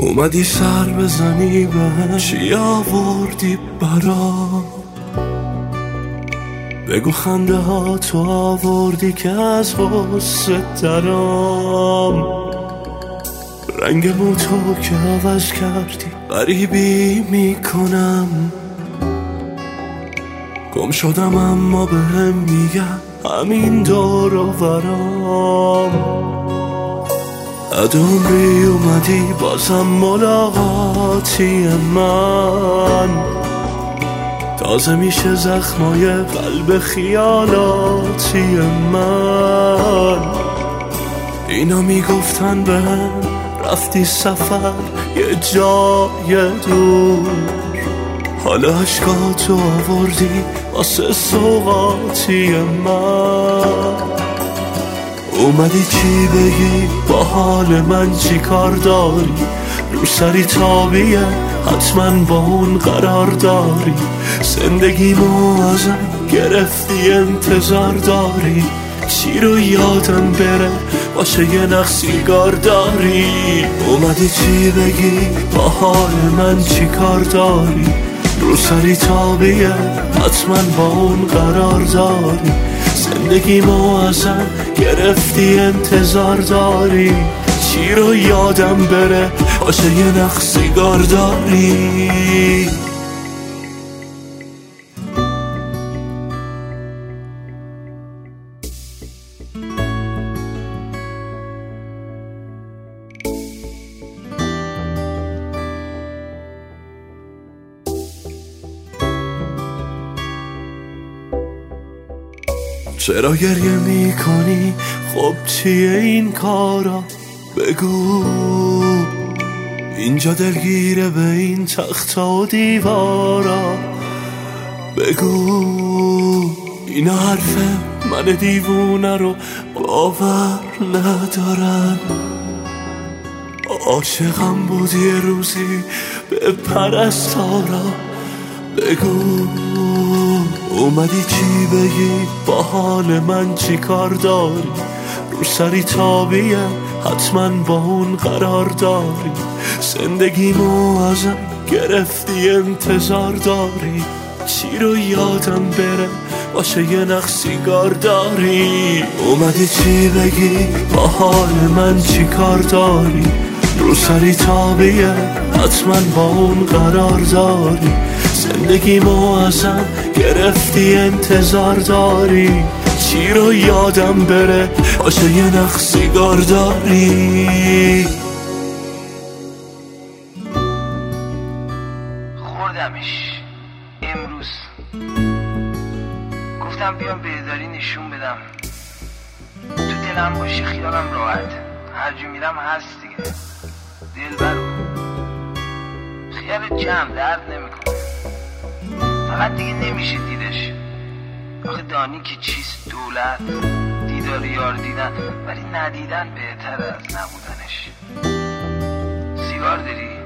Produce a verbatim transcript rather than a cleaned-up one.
اومدی سر بزنی به چی آوردی برام، بگو خنده ها تو آوردی که از غصه درام، رنگ مو تو که عوض کردی غریبی میکنم، گم شدم اما بهم میگن همین دور و برام. عمری اومدی بازم ملاقاتی من، تازه میشه زخمای قلب خیالاتی من. اینا میگفتن بهم رفتی سفر یه جای دور، حالا عشقاتو آوردی واسه سوغاتی من. اومدی چی بگی با حال من چی کار داری، رو سری تابیه حتما با اون قرار داری، زندگیمو ازم گرفتی انتظار داری، چی رو یادم بره باشه یه نخ سیگار داری. اومدی چی بگی با حال من چی کار داری، رو سری تابیه حتما با اون قرار داری، زندگیمو ازم گرفتی انتظار داری، چی رو یادم بره باشه یه نخ سیگار داری. چرا گریه میکنی؟ خب چیه این کارا؟ بگو اینجا دلگیره به این تخت و دیوارا. بگو اینا حرفه من دیوونه رو باور ندارن، عاشقم بودی یه روزی به پرستارا. بگو اومدی چی بگی با حال من چی کار داری، رو سری تابیه حتما با اون قرار داری، زندگیمو ازم گرفتی انتظار داری، چی رو یادم بره باشه یه نخ سیگار داری. اومدی چی بگی با حال من چی کار داری، رو سری تابیه حتما با اون قرار داری، زندگیمو ازم گرفتی انتظار داری، چی رو یادم بره باشه یه نخ سیگار داری. خوردمش امروز، گفتم بیام بهداری نشون بدم، تو دلم باشه خیالم راحت، هر جا میرم هست دیگه. دلبرو خیالت جمع درد نمیکنه، فقط دیگه نمیشه دیدش. آخه دانی که چیست دولت، دیدار یار دیدن، ولی ندیدن بهتر از نبودنش. سیگار داری؟